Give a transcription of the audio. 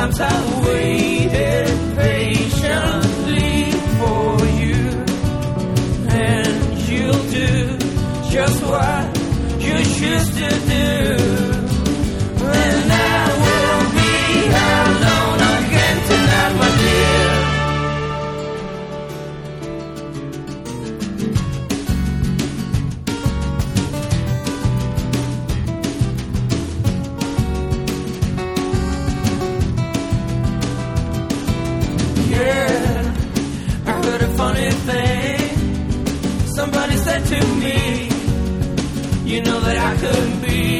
Sometimes I waited patiently for you, and you'll do just what you choose to do. And I will be alone again tonight, my dear. Yeah, I heard a funny thing. Somebody said to me, you know that I couldn't be